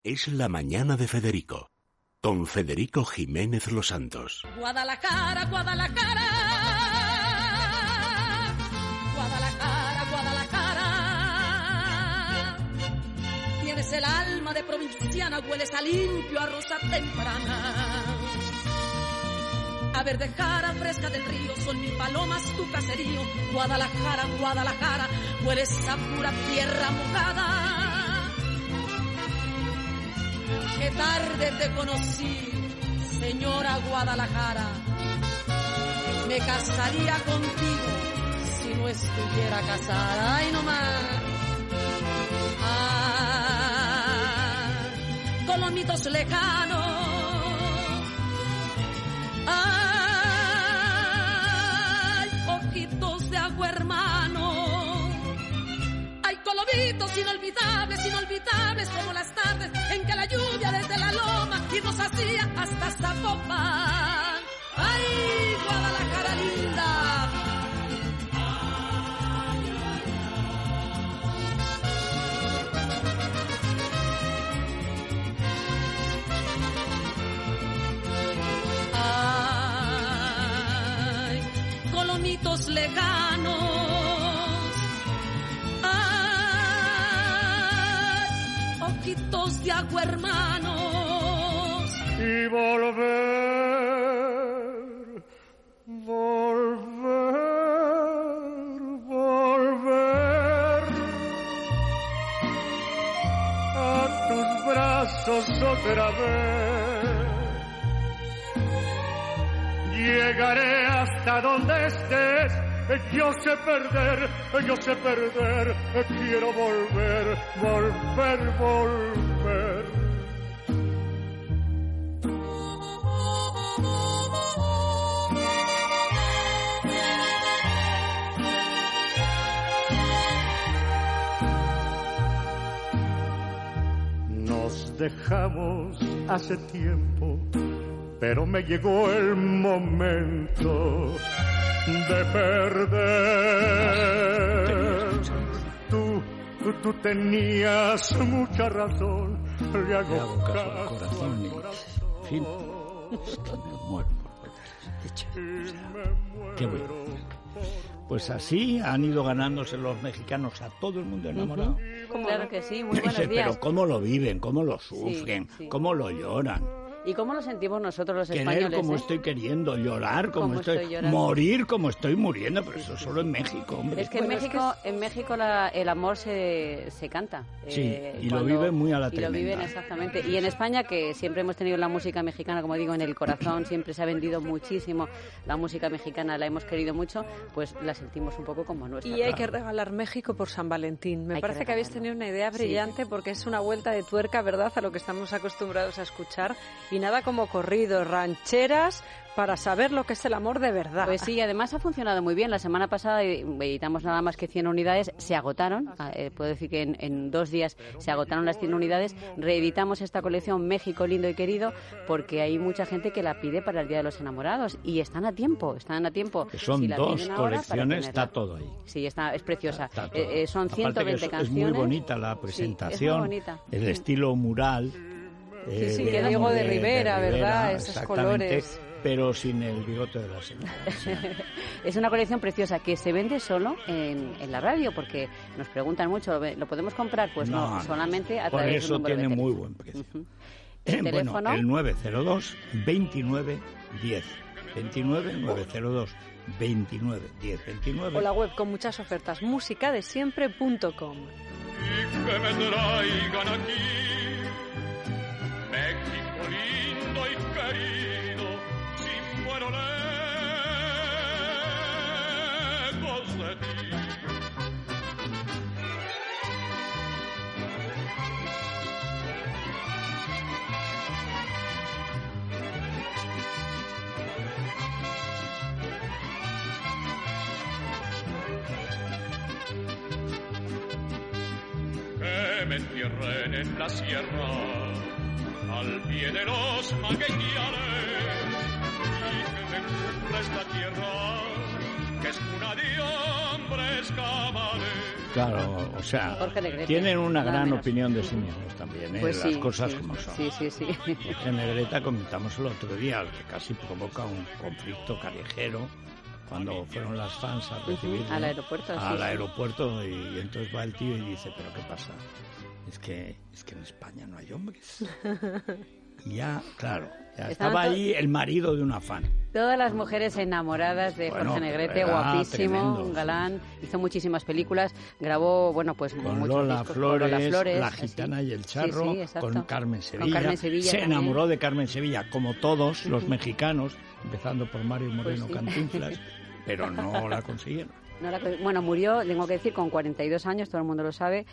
Es la mañana de Federico, con Federico Jiménez Los Santos. Guadalajara, Guadalajara, Guadalajara, Guadalajara. Tienes el alma de provinciana, hueles a limpio, a rosa temprana. A verde jara fresca del río, son mil palomas tu caserío. Guadalajara, Guadalajara, hueles a pura tierra mojada. Qué tarde te conocí, señora Guadalajara. Me casaría contigo si no estuviera casada. Ay, no más. Colomitos lejanos. Ay, ojitos de agua, hermano. Ay, colomitos inolvidables, inolvidables como las tardes en que la lluvia desde la loma y nos hacía hasta Zapopan. ¡Ay, Guadalajara linda! ¡Ay, colomitos lejanos! ¡Ay, ojitos de agua, hermanos! Y volver, volver a tus brazos otra vez. Llegaré hasta donde estés. Yo sé perder, quiero volver, volver, volver. Nos dejamos hace tiempo, pero me llegó el momento de perder. Tú tenías mucha razón. Le hago caso al corazón. En fin, es que me muero por qué bueno. Pues así han ido ganándose los mexicanos a todo el mundo enamorado. Claro que sí, muy buenos días. Pero cómo lo viven, cómo lo sufren, sí. Cómo lo lloran. ¿Y cómo lo sentimos nosotros los españoles? Querer como estoy queriendo, llorar como estoy morir como estoy muriendo, pero eso solo en México, hombre. Es que en México el amor se canta. Sí, y lo viven muy a la tremenda. Y lo viven exactamente. Y en España, que siempre hemos tenido la música mexicana, como digo, en el corazón, siempre se ha vendido muchísimo la música mexicana, la hemos querido mucho, pues la sentimos un poco como nuestra. Y hay que regalar México por San Valentín. Me parece que habéis tenido una idea brillante, porque es una vuelta de tuerca, ¿verdad?, a lo que estamos acostumbrados a escuchar. Y nada como corridos, rancheras, para saber lo que es el amor de verdad. Pues sí, además ha funcionado muy bien. La semana pasada editamos nada más que 100 unidades, se agotaron. Puedo decir que en 2 días se agotaron las 100 unidades. Reeditamos esta colección México lindo y querido, porque hay mucha gente que la pide para el Día de los Enamorados y están a tiempo. Que son si 2 colecciones, está todo ahí. Sí, es preciosa. Son aparte 120 canciones. Es muy bonita la presentación, sí, es muy bonita. El estilo mural. Sí, que Diego de Rivera, ¿verdad? Esos colores. Pero sin el bigote de la señora. Es una colección preciosa que se vende solo en la radio, porque nos preguntan mucho, ¿lo podemos comprar? Pues no, solamente a través de un número de teléfono. Por eso tiene muy buen precio. ¿El teléfono? Bueno, el 902 29 10. 29 902 29 10 29. O la web con muchas ofertas, musicadesiempre.com. Y que me traigan aquí México lindo y querido, si muero lejos de ti. Que me entierren en la sierra, al pie de los magueyales, y que me cubra esta tierra, que es cuna de hombres cabales. Claro, o sea, Jorge Negrete, tienen una nada gran menos. opinión de sí mismos también, Pues las sí, cosas sí, como son. sí. Jorge Negrete, comentamos el otro día, que casi provoca un conflicto callejero cuando fueron las fans a recibirlo al aeropuerto. al aeropuerto, y entonces va el tío y dice, ¿pero qué pasa? Es que en España no hay hombres. Y ya, claro, ya estaba allí el marido de una fan. Todas las mujeres enamoradas de Jorge Negrete, guapísimo, tremendo, un galán, hizo muchísimas películas, grabó, bueno, pues con muchos Lola discos, Flores, con Lola Flores, La Gitana y el Charro, sí, exacto. con Carmen Sevilla. Con Carmen Sevilla se también. enamoró de Carmen Sevilla, como todos los mexicanos, empezando por Mario Moreno Pues sí. Cantinflas, pero no la consiguieron. Bueno, murió, tengo que decir, con 42 años, todo el mundo lo sabe.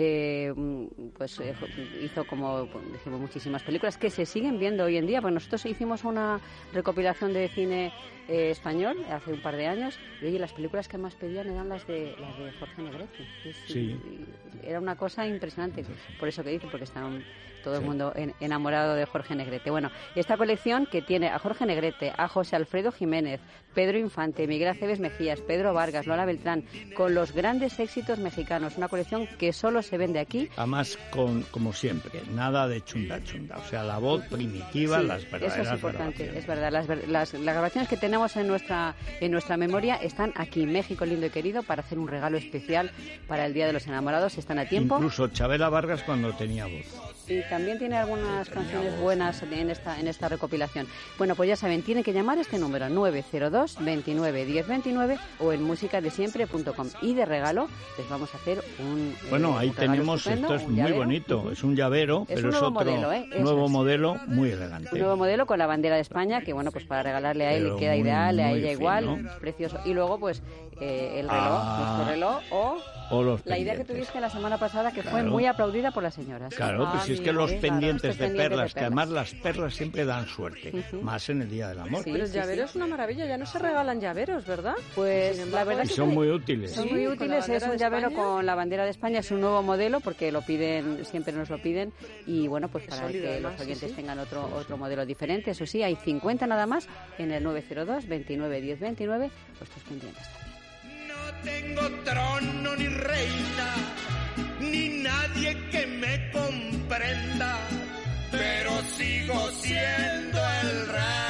Hizo, como dijimos, muchísimas películas que se siguen viendo hoy en día. Pues nosotros hicimos una recopilación de cine español hace un par de años, y oye, las películas que más pedían eran las de Jorge Negrete. Sí. Era una cosa impresionante. Por eso que dice, porque estaban todo el mundo enamorado de Jorge Negrete. Bueno, esta colección que tiene a Jorge Negrete, a José Alfredo Jiménez, Pedro Infante, Miguel Aceves Mejías, Pedro Vargas, Lola Beltrán, con los grandes éxitos mexicanos. Una colección que solo se vende aquí. Además, como siempre, nada de chunda. O sea, la voz primitiva, Sí, las verdaderas eso es importante, grabaciones. es verdad. Las grabaciones que tenemos en nuestra memoria están aquí en México, lindo y querido, para hacer un regalo especial para el Día de los Enamorados. Están a tiempo. Incluso Chabela Vargas cuando tenía voz. Y también tiene algunas canciones buenas en esta recopilación. Bueno, pues ya saben, tienen que llamar a este número 902 29 10 29 o en musicadesiempre.com. Y de regalo les vamos a hacer Bueno, ahí un regalo tenemos, estupendo, esto es un muy llavero. bonito, es un llavero, Es pero un es nuevo otro modelo, eso nuevo es. modelo muy elegante. Un nuevo modelo con la bandera de España, que bueno, pues para regalarle a él Pero le queda muy, ideal, a muy ella igual, fino. es precioso. Y luego pues el reloj, nuestro reloj, o los la idea que pendientes. tuviste la semana pasada, que fue Claro. muy aplaudida por las señoras. Claro, pues si es que los claro, pendientes estos de pendientes perlas, de que además las perlas siempre dan suerte, más en el Día del Amor. Sí, Pero el llavero es una maravilla, ya no se regalan llaveros, ¿verdad? Pues Sin la embargo, verdad Y es que son muy útiles. son Sí, muy con la útiles, es bandera un de llavero España. con la bandera de España, es un nuevo modelo porque lo piden, siempre nos lo piden, y bueno, pues Qué para sólido, que además, los sí, oyentes sí. tengan otro modelo diferente. Eso sí, hay 50 nada más en el 902 29 10 29, vuestros pendientes también. No tengo trono ni reina, ni nadie que me comprenda, pero sigo siendo el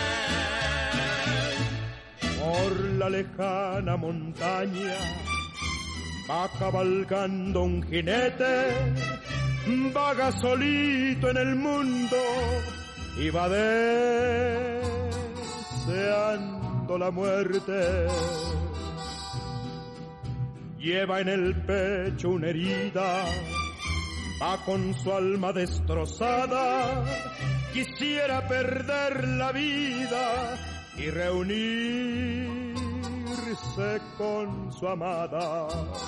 rey. Por la lejana montaña va cabalgando un jinete, vaga solito en el mundo y va deseando la muerte. Lleva en el pecho una herida, va con su alma destrozada, quisiera perder la vida y reunirse con su amada.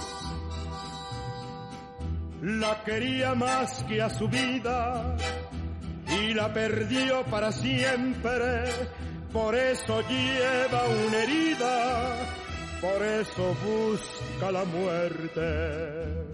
La quería más que a su vida y la perdió para siempre, por eso lleva una herida, por eso busca la muerte.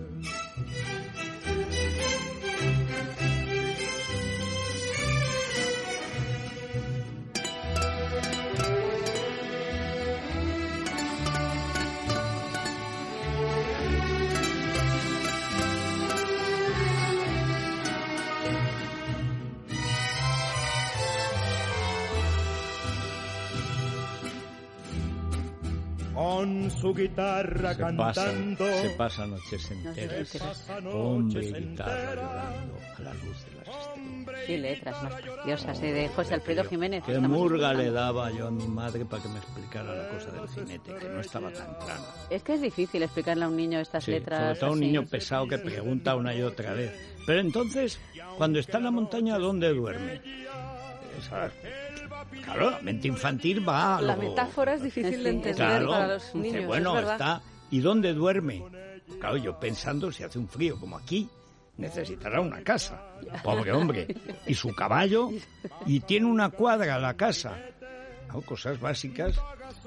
Con su guitarra cantando, se pasa noches enteras, hombre y guitarra llorando a la luz de las estrellas. Qué letras más preciosas, de José Alfredo Jiménez. Qué estamos murga escuchando. le daba yo a mi madre para que me explicara la cosa del jinete, que no estaba tan clara. Es que es difícil explicarle a un niño estas Sí, letras. sobre todo a un así. niño pesado que pregunta una y otra vez. Pero entonces, cuando está en la montaña, ¿dónde duerme? Esa- Claro, la mente infantil va a La lo- metáfora es difícil de entender Claro, para los dice, niños, bueno, es verdad. está... ¿Y dónde duerme? Claro, yo pensando, si hace un frío como aquí, necesitará una casa. Pobre hombre. Y su caballo, y tiene una cuadra la casa. ¿No? Cosas básicas.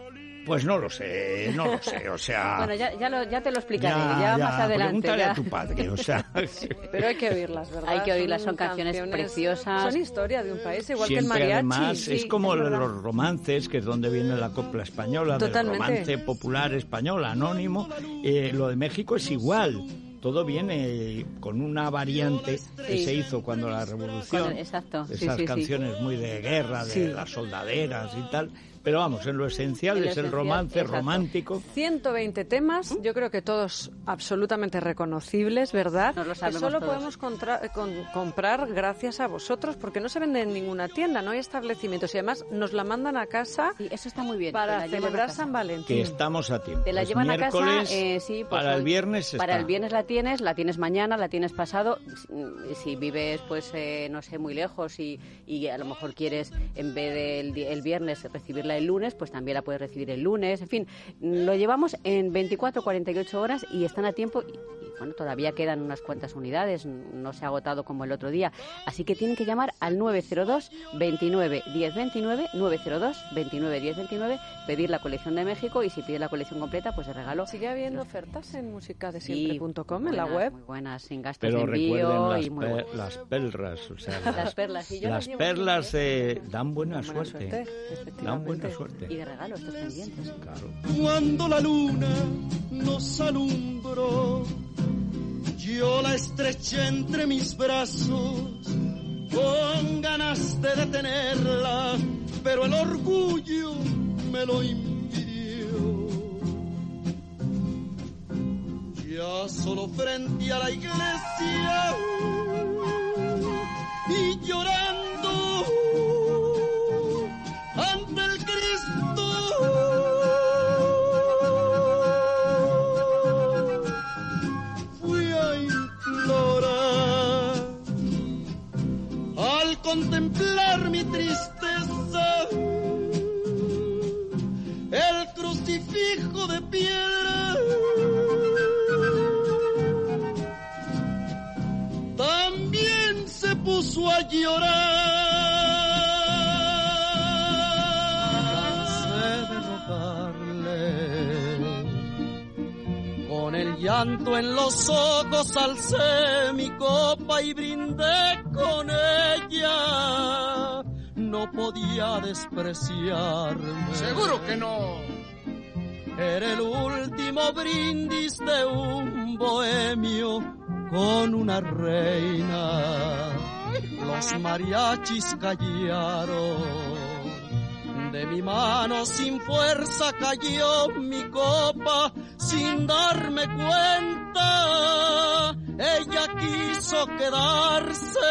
Pues no lo sé, o sea... Bueno, ya te lo explicaré, ya más adelante. Pregúntale a tu padre, o sea... Pero hay que oírlas, ¿verdad? Hay que oírlas, son canciones preciosas. Son historia de un país, igual Siempre, que el mariachi. Además, sí, es como los romances, que es donde viene la copla española, Totalmente. del romance popular español, anónimo. Lo de México es igual. Todo viene con una variante que se hizo cuando la Revolución. Exacto. Esas canciones muy de guerra, de las soldaderas y tal. Pero vamos, en lo esencial es el romance romántico. 120 temas, yo creo que todos absolutamente reconocibles, ¿verdad? Nos lo sabemos que solo todos. podemos comprar gracias a vosotros, porque no se vende en ninguna tienda, no hay establecimientos. Y además nos la mandan a casa Sí, eso está muy bien. para celebrar San Valentín. Que estamos a tiempo. Te la Es llevan a casa, miércoles, sí, pues para el viernes Para está. el viernes la tienes mañana, la tienes pasado. Si vives, pues, no sé, muy lejos y a lo mejor quieres, en vez del viernes, recibirla el lunes, pues también la puedes recibir el lunes. En fin, lo llevamos en 24, 48 horas y están a tiempo. Y bueno, todavía quedan unas cuantas unidades, no se ha agotado como el otro día. Así que tienen que llamar al 902 29 10 29, 902 29 10 29, pedir la colección de México, y si pide la colección completa, pues de regalo. Sigue habiendo ofertas en musicadesiempre.com, en la buenas, web. muy buenas, sin gastos Pero de envío recuerden y muy buenas. las perlas, o sea, Las perlas. Y yo las llevo perlas siempre, dan buena Buena suerte. suerte, Dan buena efectivamente. suerte. y de regalo estos pendientes. Claro. Cuando la luna nos alumbró, yo la estreché entre mis brazos con ganas de detenerla, pero el orgullo me lo impidió. Ya solo frente a la iglesia y llorando ante el Cristo, fui a implorar al contemplar mi tristeza el crucifijo de piedra. También se puso a llorar. Cansé de rogarle, con el llanto en los ojos alcé mi copa y brindé con ella. No podía despreciarme. Seguro que no. Era el último brindis de un bohemio con una reina. Los mariachis callaron. De mi mano sin fuerza cayó mi copa sin darme cuenta. Ella quiso quedarse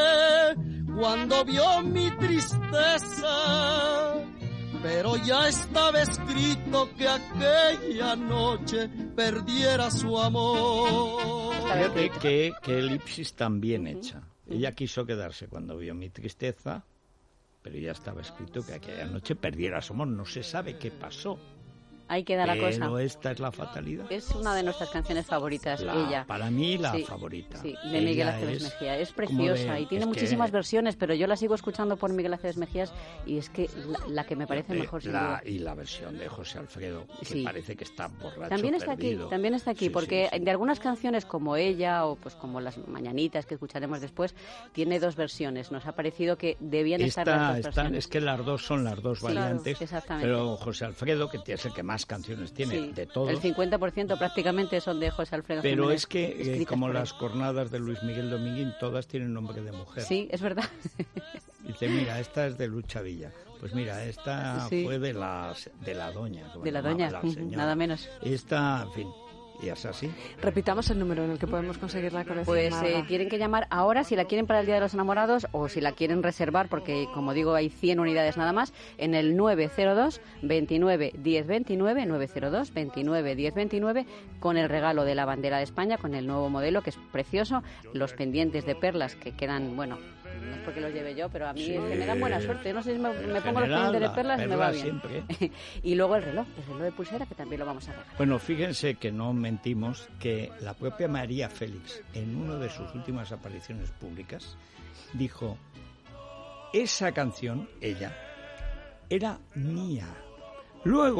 cuando vio mi tristeza, pero ya estaba escrito que aquella noche perdiera su amor. Fíjate que elipsis tan bien hecha. Ella quiso quedarse cuando vio mi tristeza, pero ya estaba escrito que aquella noche perdiera su amor. No se sabe qué pasó. Ahí queda la cosa. Pero esta es la fatalidad. Es una de nuestras canciones favoritas, ella. Para mí la Sí, favorita. Sí, de Miguel Ella Aceves Mejía. Es como preciosa de- y tiene es muchísimas que- versiones, pero yo la sigo escuchando por Miguel Aceves Mejías y es que la que me parece mejor, sin duda. Y la versión de José Alfredo, que Sí. parece que está borracho, También está perdido. aquí, Sí, porque sí, sí. de algunas canciones como ella o pues como las mañanitas que escucharemos después, tiene dos versiones. Nos ha parecido que debían estar las dos versiones. Es que las dos son las dos Sí, variantes, claro, exactamente. pero José Alfredo, que es el que más canciones tiene Sí, de todos, el 50% prácticamente son de José Alfredo pero Jiménez, es que escritas como por él. las cornadas de Luis Miguel Dominguín, todas tienen nombre de mujer. Sí, es verdad. Dice, mira, esta es de Lucha Villa. Pues mira, esta Sí. fue de la doña. como De la llamaba doña, la ujú, señora. nada menos. Esta, en fin, y es así. Repitamos el número en el que podemos conseguir la colección. Pues Marga. tienen que llamar ahora si la quieren para el Día de los Enamorados o si la quieren reservar, porque como digo hay 100 unidades nada más, en el 902 29 10 29, 902 29 10 29, con el regalo de la bandera de España, con el nuevo modelo que es precioso, los pendientes de perlas que quedan, bueno, no es porque los lleve yo, pero a mí Sí. es que me dan buena suerte. Yo no sé si me pongo los general, pendientes de la perlas y me va perla bien. siempre. Y luego el reloj de pulsera, que también lo vamos a regalar. Bueno, fíjense que no mentimos, que la propia María Félix, en una de sus últimas apariciones públicas, dijo, esa canción, ella, era mía. Luego,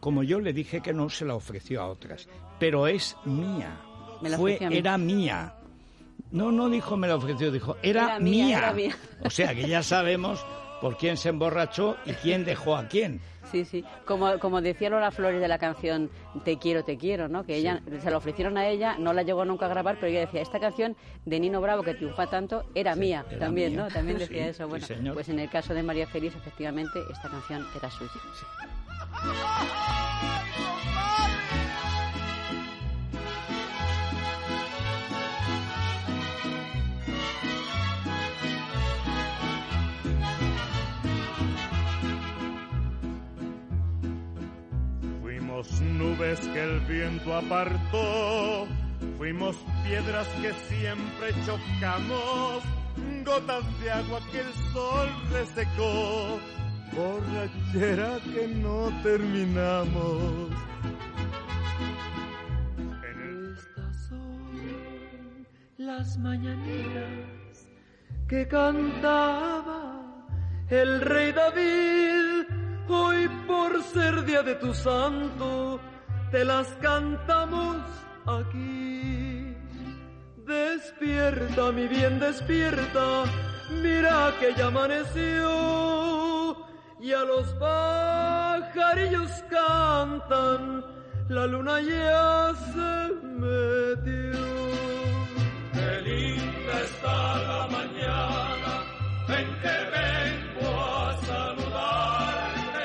como yo le dije que no, se la ofreció a otras. Pero es mía. Era mía. No dijo me la ofreció, dijo era mía. Era mía. O sea que ya sabemos por quién se emborrachó y quién dejó a quién. Sí. Como decía Lola Flores de la canción Te quiero, ¿no? Que ella se la ofrecieron a ella, no la llegó nunca a grabar, pero ella decía, esta canción de Nino Bravo que triunfa tanto era mía, era también, mía. ¿no? También decía eso. Bueno, pues en el caso de María Félix, efectivamente, esta canción era suya. Sí. Nubes que el viento apartó, fuimos piedras que siempre chocamos, gotas de agua que el sol resecó, borrachera que no terminamos. Estas son las mañaneras que cantaba el rey David. Hoy por ser día de tu santo, te las cantamos aquí. Despierta, mi bien, despierta, mira que ya amaneció. Y a los pajarillos cantan, la luna ya se metió. Qué linda está la mañana en que vengo a saludar.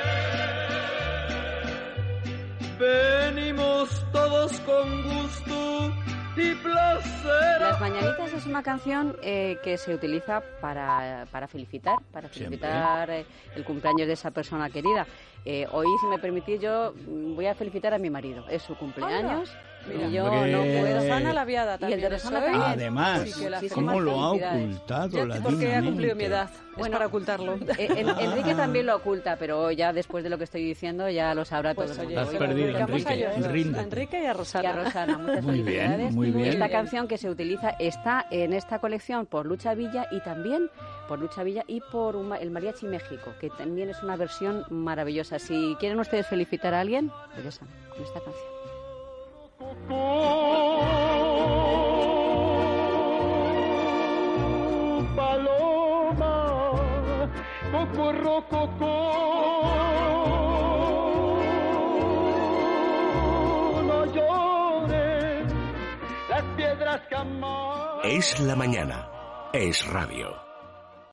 Venimos todos con gusto y placer. Las Mañanitas es una canción que se utiliza para felicitar el cumpleaños de esa persona querida. Hoy, si me permitís, yo voy a felicitar a mi marido. Es su cumpleaños. Mira, y yo no puedo. Rosana la viada también. Y el de Rosana también. Además, ¿cómo lo ha ocultado la Porque ha cumplido mi edad. Es para ocultarlo. Enrique también lo oculta, pero ya después de lo que estoy diciendo ya lo sabrá todo el mundo. Has perdido, Enrique. A Enrique y a Rosana. Y a Rosana, muchas felicidades. Muy bien. Esta canción que se utiliza está en esta colección por Lucha Villa y también por Lucha Villa y por el Mariachi México, que también es una versión maravillosa. Si quieren ustedes felicitar a alguien, pues ya saben, con esta canción. Paloma, cocorrococó, no llores, las piedras jamás. Es la mañana, es radio.